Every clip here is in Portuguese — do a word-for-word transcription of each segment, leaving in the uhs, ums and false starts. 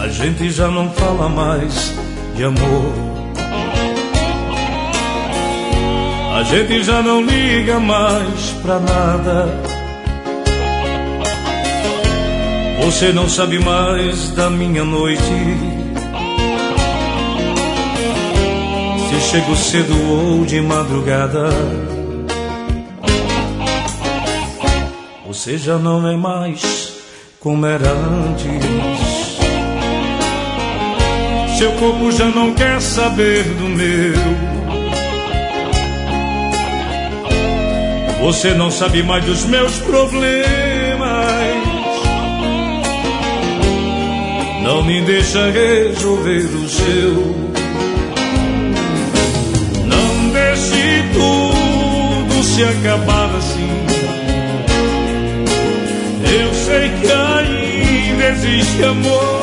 A gente já não fala mais de amor. A gente já não liga mais pra nada. Você não sabe mais da minha noite, se chego cedo ou de madrugada. Você já não é mais como era antes. Seu corpo já não quer saber do meu. Você não sabe mais dos meus problemas. Não me deixa resolver o seu. Não deixe tudo se acabar assim. Eu sei que ainda existe amor.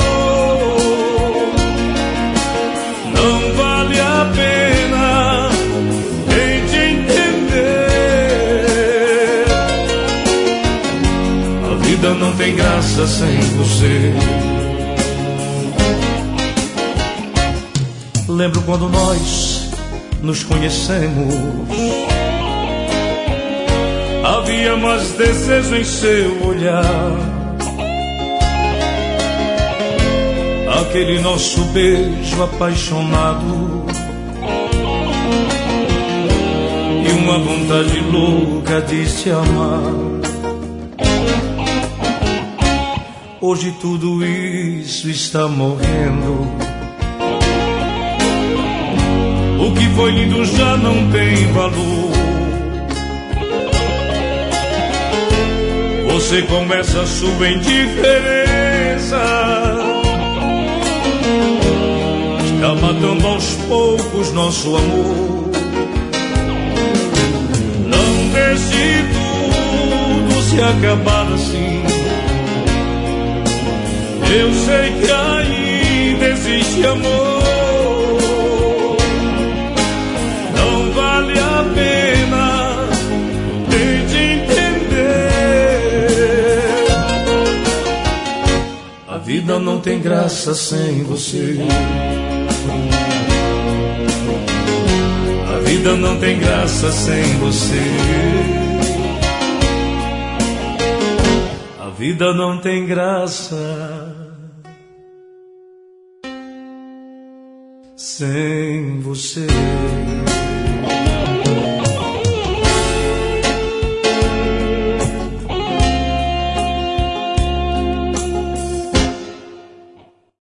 Não vale a pena, tente entender. A vida não tem graça sem você. Lembro quando nós nos conhecemos. Havia mais desejo em seu olhar. Aquele nosso beijo apaixonado e uma vontade louca de se amar. Hoje tudo isso está morrendo. O que foi lindo já não tem valor. Você começa a sua indiferença. Está matando aos poucos nosso amor. Não deixe tudo se acabar assim. Eu sei que ainda existe amor. Não vale a pena, tente entender. A vida não tem graça sem você. A vida não tem graça sem você. A vida não tem graça sem você.